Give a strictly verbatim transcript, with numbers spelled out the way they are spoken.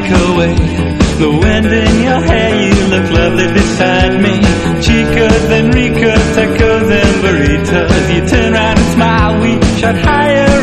away. The wind in your hair, you look lovely beside me. Chicas and ricos, tacos and burritos. You turn around and smile, we shot higher